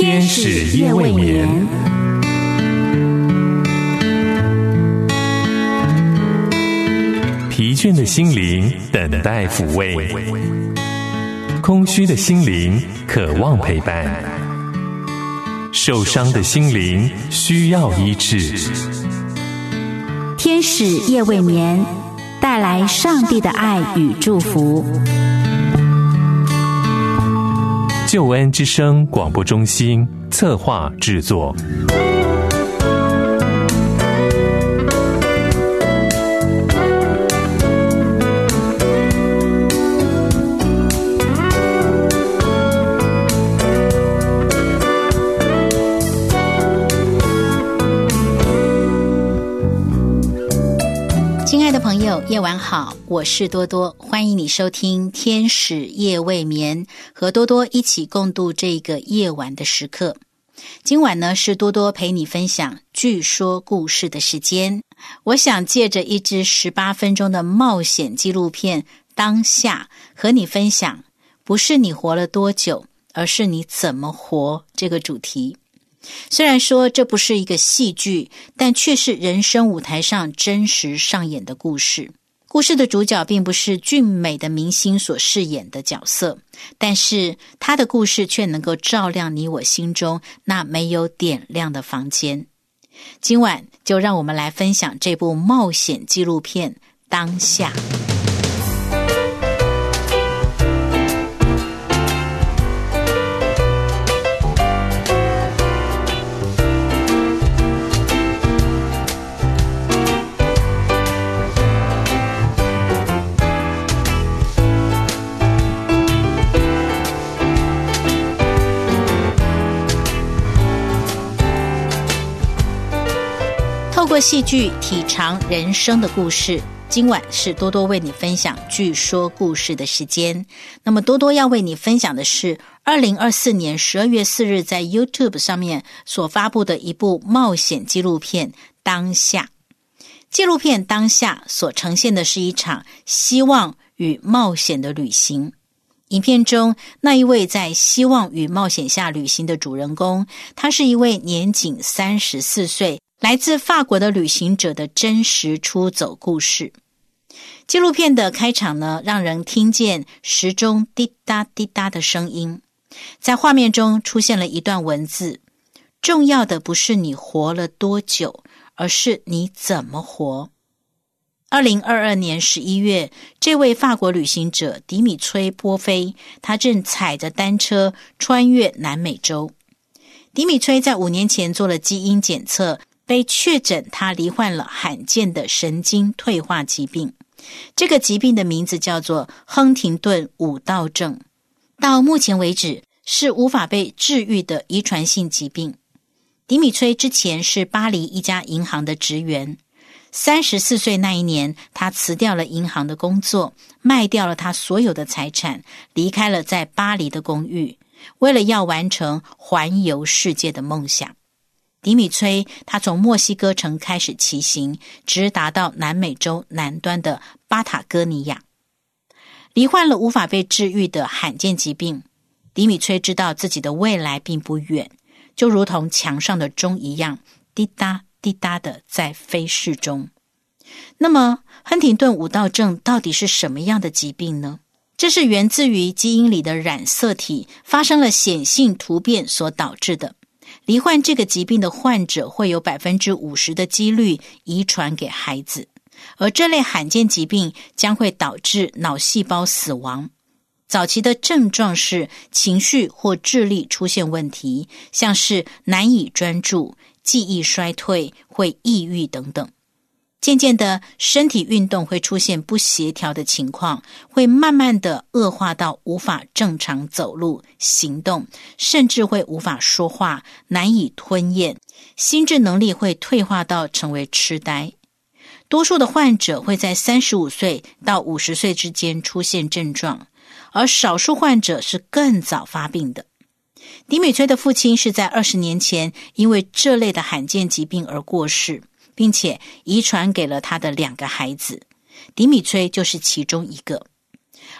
天使夜未眠。疲倦的心灵等待抚慰，空虚的心灵渴望陪伴，受伤的心灵需要医治。 天使夜未眠，带来上帝的爱与祝福。 救恩之声广播中心策划制作。 亲爱的朋友，夜晚好，我是多多，欢迎你收听天使夜未眠，和多多一起共度这个夜晚的时刻。今晚呢，是多多陪你分享据说故事的时间。我想借着一支18分钟的冒险纪录片当下，和你分享不是你活了多久，而是你怎么活这个主题。虽然说这不是一个戏剧，但却是人生舞台上真实上演的故事。故事的主角并不是俊美的明星所饰演的角色，但是他的故事却能够照亮你我心中那没有点亮的房间。今晚就让我们来分享这部冒险纪录片《当下》。透过戏剧体尝人生的故事，今晚是多多为你分享据说故事的时间。那么多多要为你分享的是2024年12月4日在 YouTube 上面所发布的一部冒险纪录片《当下》。纪录片《当下》所呈现的是一场希望与冒险的旅行。影片中那一位在希望与冒险下旅行的主人公，他是一位年仅34岁来自法国的旅行者的真实出走故事。纪录片的开场呢，让人听见时钟滴答滴答的声音，在画面中出现了一段文字：重要的不是你活了多久，而是你怎么活。2022年11月，这位法国旅行者迪米崔·波菲，他正踩着单车穿越南美洲。迪米崔在5年前做了基因检测，被确诊他罹患了罕见的神经退化疾病。这个疾病的名字叫做亨廷顿舞蹈症，到目前为止是无法被治愈的遗传性疾病。迪米崔之前是巴黎一家银行的职员，34岁那一年，他辞掉了银行的工作，卖掉了他所有的财产，离开了在巴黎的公寓，为了要完成环游世界的梦想。迪米崔他从墨西哥城开始骑行，直达到南美洲南端的巴塔哥尼亚。罹患了无法被治愈的罕见疾病，迪米崔知道自己的未来并不远，就如同墙上的钟一样，滴答滴答的在飞逝中。那么亨廷顿舞蹈症到底是什么样的疾病呢？这是源自于基因里的染色体发生了显性突变所导致的。罹患这个疾病的患者会有 50% 的几率遗传给孩子，而这类罕见疾病将会导致脑细胞死亡。早期的症状是情绪或智力出现问题，像是难以专注、记忆衰退、会抑郁等等。渐渐的，身体运动会出现不协调的情况，会慢慢的恶化到无法正常走路、行动，甚至会无法说话，难以吞咽，心智能力会退化到成为痴呆。多数的患者会在35岁到50岁之间出现症状，而少数患者是更早发病的。迪米崔的父亲是在20年前因为这类的罕见疾病而过世，并且遗传给了他的2个孩子，迪米崔就是其中一个。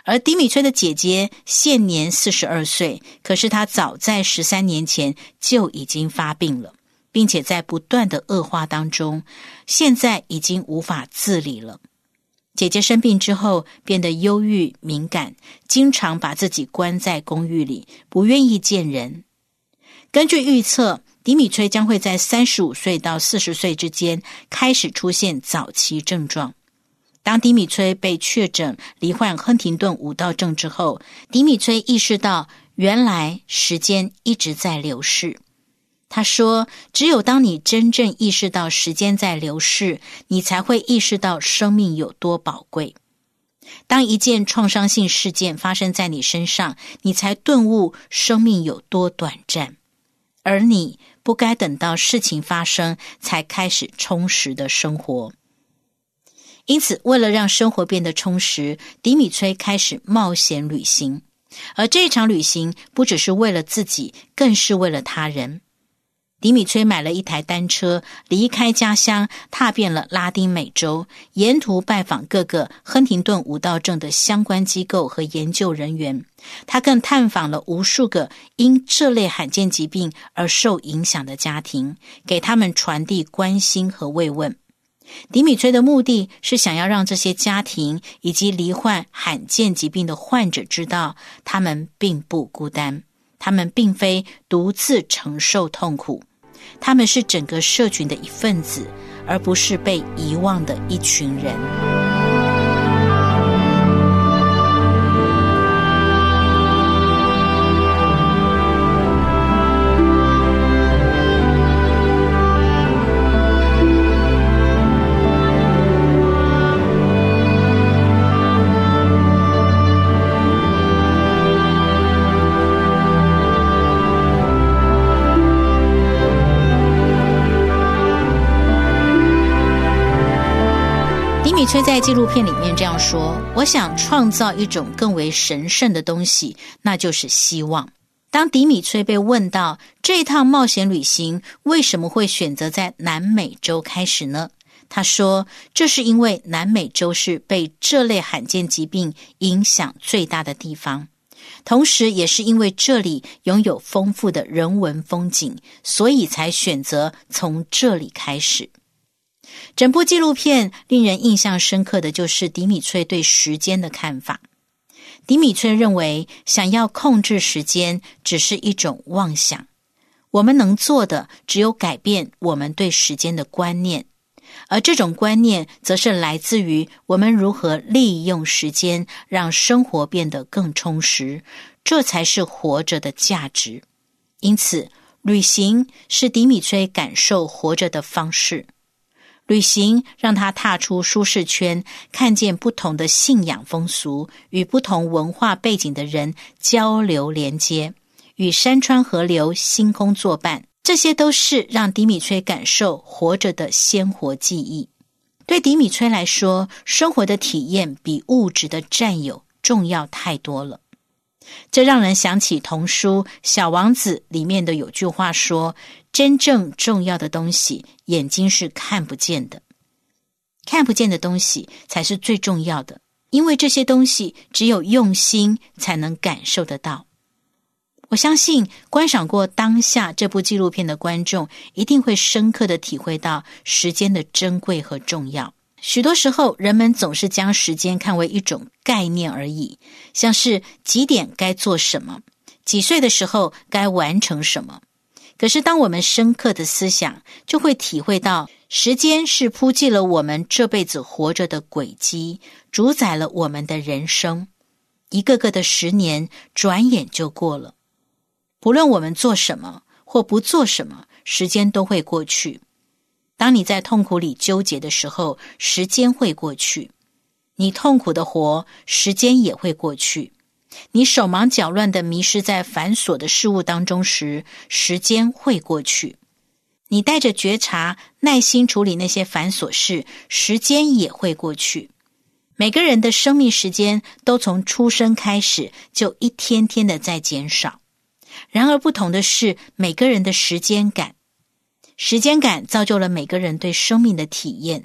而迪米崔的姐姐现年42岁，可是她早在13年前就已经发病了，并且在不断的恶化当中，现在已经无法自理了。姐姐生病之后变得忧郁敏感，经常把自己关在公寓里，不愿意见人。根据预测，迪米崔将会在35岁到40岁之间开始出现早期症状。当迪米崔被确诊罹患亨廷顿舞蹈症之后，迪米崔意识到原来时间一直在流逝。他说，只有当你真正意识到时间在流逝，你才会意识到生命有多宝贵。当一件创伤性事件发生在你身上，你才顿悟生命有多短暂，而你不该等到事情发生才开始充实的生活。因此，为了让生活变得充实，迪米崔开始冒险旅行，而这场旅行不只是为了自己，更是为了他人。迪米崔买了一台单车，离开家乡，踏遍了拉丁美洲，沿途拜访各个亨廷顿舞蹈症的相关机构和研究人员。他更探访了无数个因这类罕见疾病而受影响的家庭，给他们传递关心和慰问。迪米崔的目的是想要让这些家庭以及罹患罕见疾病的患者知道，他们并不孤单，他们并非独自承受痛苦，他们是整个社群的一份子，而不是被遗忘的一群人。迪米崔在纪录片里面这样说，我想创造一种更为神圣的东西，那就是希望。当迪米崔被问到这趟冒险旅行为什么会选择在南美洲开始呢？他说，这是因为南美洲是被这类罕见疾病影响最大的地方，同时也是因为这里拥有丰富的人文风景，所以才选择从这里开始。整部纪录片令人印象深刻的就是迪米崔对时间的看法。迪米崔认为，想要控制时间只是一种妄想，我们能做的只有改变我们对时间的观念，而这种观念则是来自于我们如何利用时间，让生活变得更充实，这才是活着的价值。因此，旅行是迪米崔感受活着的方式。旅行让他踏出舒适圈，看见不同的信仰风俗，与不同文化背景的人交流连接，与山川河流、星空作伴，这些都是让迪米崔感受活着的鲜活记忆。对迪米崔来说，生活的体验比物质的占有重要太多了。这让人想起童书《小王子》里面的有句话说，真正重要的东西，眼睛是看不见的。看不见的东西才是最重要的，因为这些东西只有用心才能感受得到。我相信观赏过当下这部纪录片的观众，一定会深刻地体会到时间的珍贵和重要。许多时候，人们总是将时间看为一种概念而已，像是几点该做什么，几岁的时候该完成什么。可是当我们深刻的思想，就会体会到时间是铺记了我们这辈子活着的轨迹，主宰了我们的人生。一个个的10年转眼就过了，不论我们做什么或不做什么，时间都会过去。当你在痛苦里纠结的时候，时间会过去；你痛苦的活，时间也会过去。你手忙脚乱地迷失在繁琐的事物当中时，时间会过去。你带着觉察，耐心处理那些繁琐事，时间也会过去。每个人的生命时间都从出生开始，就一天天的在减少。然而不同的是，每个人的时间感造就了每个人对生命的体验。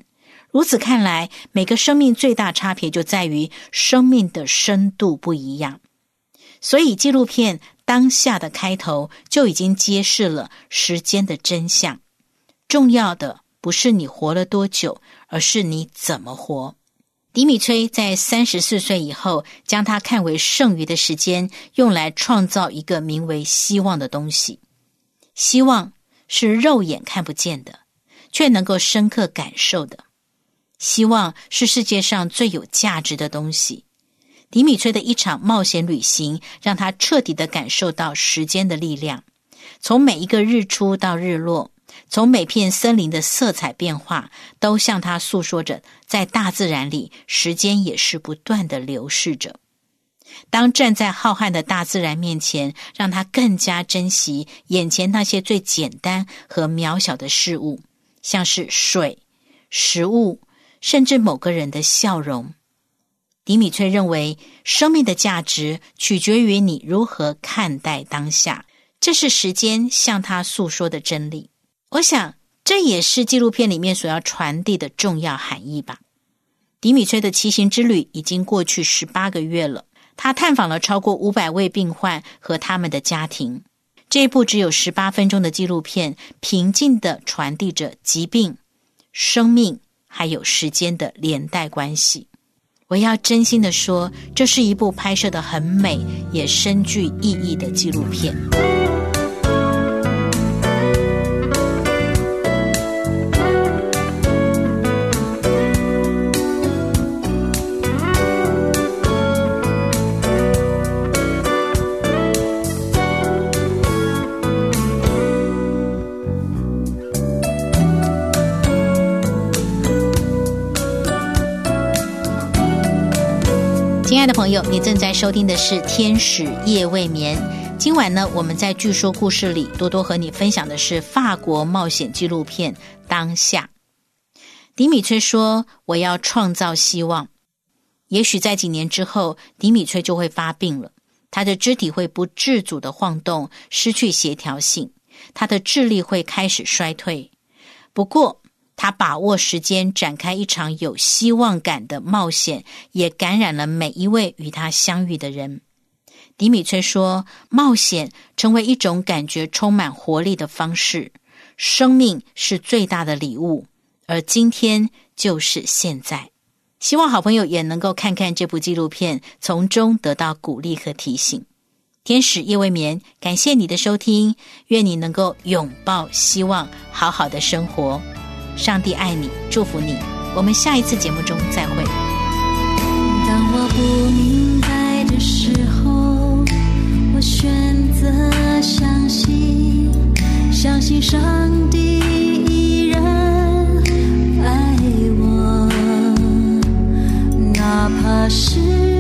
如此看来，每个生命最大差别就在于生命的深度不一样。所以纪录片当下的开头就已经揭示了时间的真相。重要的不是你活了多久，而是你怎么活。迪米崔在34岁以后，将他看为剩余的时间用来创造一个名为希望的东西。希望是肉眼看不见的，却能够深刻感受的。希望是世界上最有价值的东西。迪米崔的一场冒险旅行让他彻底地感受到时间的力量，从每一个日出到日落，从每片森林的色彩变化，都向他诉说着在大自然里时间也是不断地流逝着。当站在浩瀚的大自然面前，让他更加珍惜眼前那些最简单和渺小的事物，像是水、食物，甚至某个人的笑容。迪米崔认为，生命的价值取决于你如何看待当下，这是时间向他诉说的真理。我想，这也是纪录片里面所要传递的重要含义吧。迪米崔的骑行之旅已经过去18个月了，他探访了超过500位病患和他们的家庭。这一部只有18分钟的纪录片，平静地传递着疾病、生命还有时间的连带关系。我要真心地说，这是一部拍摄得很美也深具意义的纪录片。亲爱的朋友，你正在收听的是天使夜未眠。今晚呢，我们在据说故事里，多多和你分享的是法国冒险纪录片《当下》。迪米崔说，我要创造希望。也许在几年之后，迪米崔就会发病了，他的肢体会不自主地晃动，失去协调性，他的智力会开始衰退。不过他把握时间，展开一场有希望感的冒险，也感染了每一位与他相遇的人。迪米崔说，冒险成为一种感觉充满活力的方式，生命是最大的礼物，而今天就是现在。希望好朋友也能够看看这部纪录片，从中得到鼓励和提醒。天使夜未眠，感谢你的收听，愿你能够拥抱希望，好好的生活。上帝爱你，祝福你，我们下一次节目中再会。 当我不明白的时候，我选择相信，相信上帝依然爱我，哪怕是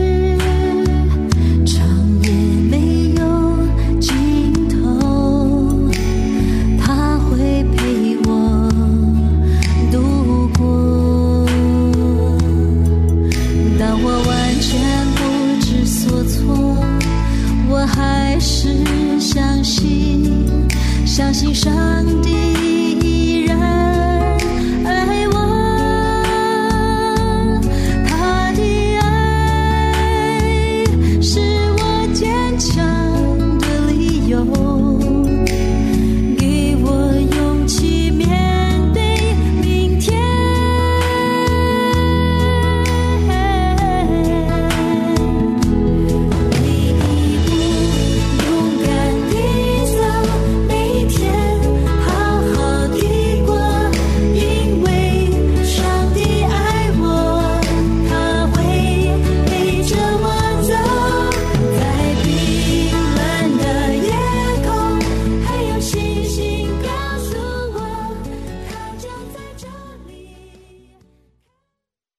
长夜没有尽头，他会陪我度过。当我完全不知所措，我还是相信上帝